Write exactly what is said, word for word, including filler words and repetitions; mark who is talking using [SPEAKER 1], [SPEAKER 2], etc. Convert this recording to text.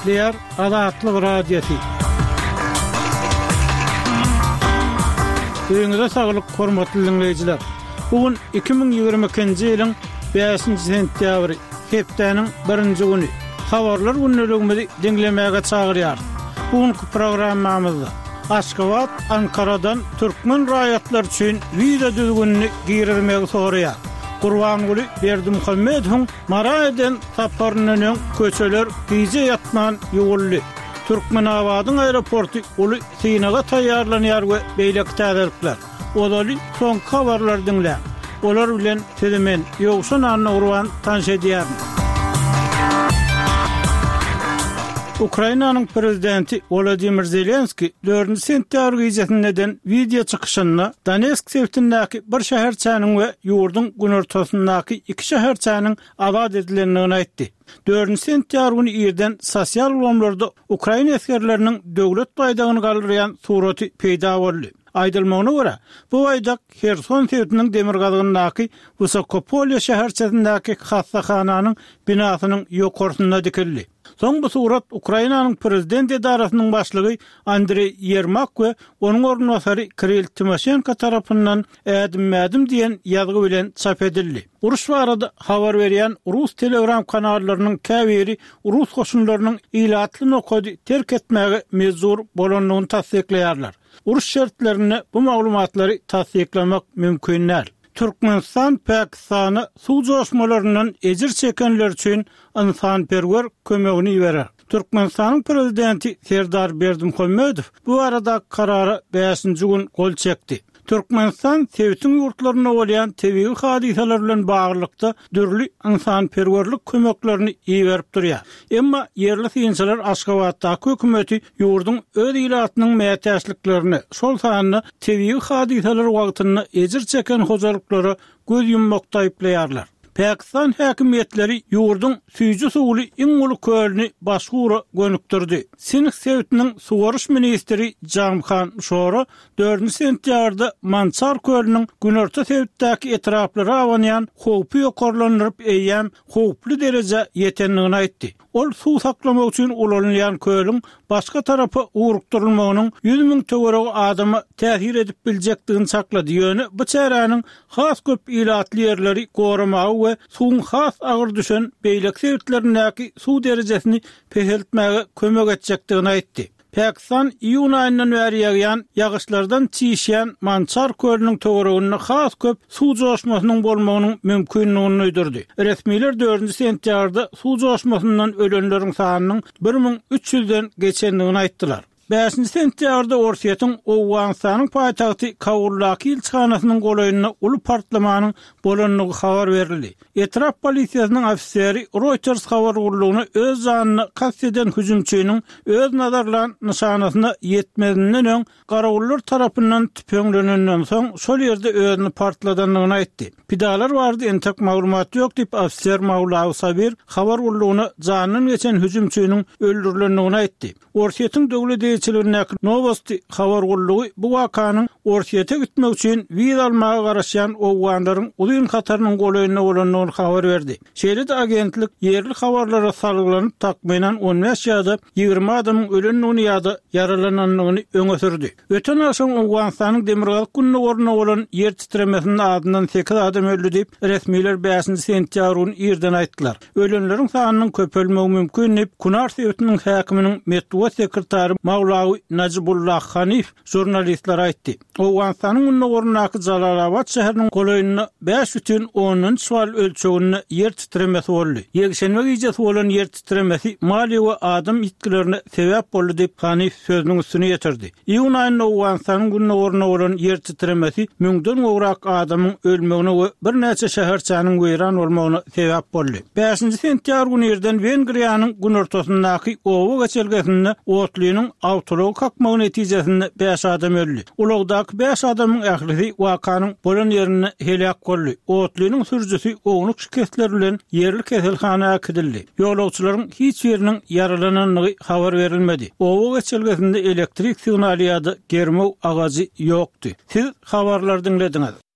[SPEAKER 1] Diýär Azatlyk radiosi. Öňüňizde saglyk, hormatly dinleýijiler. Bugün iki bin ýygrimi ikinji ýylyň beşinji sentýabry, hepdeniň birinji güni. Habarlar günneligimizi dinlemäge çagyrýar. Bugünkü programmamyzda Aşgabat, Ankaradan Türkmen raýatlar üçin video düzgünni giýermegi soraýar. Gurbanguli Berdimuhammedowyň Maraýdan saparynyň köçeler gize ýatman ýolly. Türkmenabadyň aeroporty uly synaga taýýarlanýar we beýleki täzelikler. Odaly soň habarlar dinle. Olar bilen tedemen ýogsun anna urwan tanş edýär. Ukrainanyň prezidenti Volodymyr Zelenski dördünji sentýabr gecesinden video çykyşyny Donetsk sewtindäki bir şäherçäniň we ýurdun günortasyndaky iki şäherçäniň azad edilendigini aýtdy. dördünji sentýabr güni ýerden sosial ulamlarda Ukraina askerleriniň döwlet baýdagyny galdyran suraty peýda boldy. Aýdylmagyna görä, bu aýdak Herson sewtiniň demir gazygyndaky Vysokopolye şäherçäsindäki hassahanyň binasynyň ýokarsynda dikildi. Soň bu surat Ukrainanyň prezident edarasynyň başlygy Andrey Yermak we onuň ornwasary Kirill Timoshenko tarapyndan ädim-mädim diýen ýazgy bilen çap edildi. Uruş barada habar berýän Rus telegram kanallarynyň käbiri Rus goşunlarynyň ilatly nokady terk etmäge mezur bolanlygyny tasdikleýärler. Uruş şertlerini bu maglumatlary tasdiklemek mümkin näl. Türkmenistan Pakistany suw joşmalaryndan ejir çekenler üçin insanperwer kömegini berer. Türkmenistanyň prezidenti Serdar Berdimuhammedow bu arada karary beşinji gün gol çekdi. Türkmenistan sewtin ýurtlaryna bolýan tebii hadiseler bilen baglykda dürli insanperwerlik kömeklerini iýerip durýar. Emma yerli synçylar Aşgabatdaky hökümeti ýurdun öz ilatynyň mätäçliklerini, şol sanyny tebii hadiseler wagtyny ejir çeken hojalyklara göz yummokda aýplaýarlar. Pakistan häkimetleri ýurdun süýji suwly iň uly kölni başgura gönükdirdi. Sinik sewtiniň suwaryş ministri Jamkhan Şora dördünji sentýabrda Mansar kölniň günorta sewtdäki etraplara awanýan howpy ýokarlanyp eýýän howply derejä ýetenligini aýtdy. Ol suw saklamak üçin ulanýan köliň başga tarapy ugrukdurulmagynyň yüz miň töweregi adamy täsir edip biljekdigini saklady. Ýöne bu çäranyň has köp ilatly ýerleri goramagy we suwun has agyr düşen beýlek sewtlerindäki suw derejesini peseltmäge kömek etjekdigini aýtdy. Pakistan iýun aýyndan bäri ýagýan ýagyşlardan çiýişýän Mansar kölüniň töwereginde has köp suw joşmasynyň bolmagynyň mümkinligini öýdürdi. Resmiler dördünji sentýabrda suw joşmasyndan ölenleriň sanynyň bir miň üç ýüzden geçendigini aýtdylar. beşinji sentýabrda Orsiýatyň Owganistanyň paýtagty Kabuldaky ilçihanasynyň golaýyna uly partlamanyň bolanlygy habar berildi. Etraf polisiýasynyň ofiseri Reuters habar gurulugyny öz janyny kast eden hüjümçiniň öz nazarlan nişanasyna ýetmedinden öň garagullar tarapyndan tüpeňlenenden soň şol ýerde özüni partladanlygyny aýtdy. Pidalar bardy, entek maglumat ýok diýip ofiser Mawlaw Sabir habar gurulugyny janyny geçen hüjümçiniň öldürilendigini aýtdy. Orsiýatyň döwlet Novosti habar gurulugy bu wakanyň Orsiýata gitmek üçin wiza almaga garaşan owganlaryň uzun hatarnyň golaýyna bolanlygyny habar berdi. Şeýle agentlik yerli habarlara salgylanyp takmynan on beş ýa-da ýygrimi adamyň ölenligini ýa-da yaralananlygyny öňe sürdi. Öten aşam Owganistanyň demirgalyk gününe orna bolan ýer titremesiniň adyndan sekiz adam öldü diýip resmiler beşinji sentýabryň ýerden aýtdylar. Ölenleriň sanynyň köpelmegi mümkin diýip Kunar sewtiniň häkiminiň metbuat sekretary Mawlawy Najibullah Hanif jurnalistler aýtdy. Owganistanyň gününe ornaky Jalalabad şäheriniň golaýyna beş бүтүн onunçy sual ölçeginde yer titremesi boldy. Ýegşenme gijesi bolan yer titremesi mali we adam itkilerine sebäp boldy diýip Hanif sözüniň üstüne ýetirdi. Iýun aýynda Owganistanyň gününe orna bolan yer titremesi müňden gowrak adamyň ölmegine we bir näçe şäherçäniň weýran bolmagyna sebäp boldy. beşinji sentýabr güni ýerden Wengriýanyň günortasyndaky owa geçelgesinde otlynyň awtolog kakmagy netijesinde beş adam öldü. Ulagdaky beş adamyň ählisi wakanyň bolan ýerine helak boldy. Otlynyň sürjüsi ognuk şikestler bilen yerli keselhanaga kidildi. Ýolagçylaryň hiç ýeriniň yaralananlygy habar berilmedi. Owa geçelgesinde elektrik signaly ýa-da germew agazy ýokdy. Siz habarlar dinlediňiz.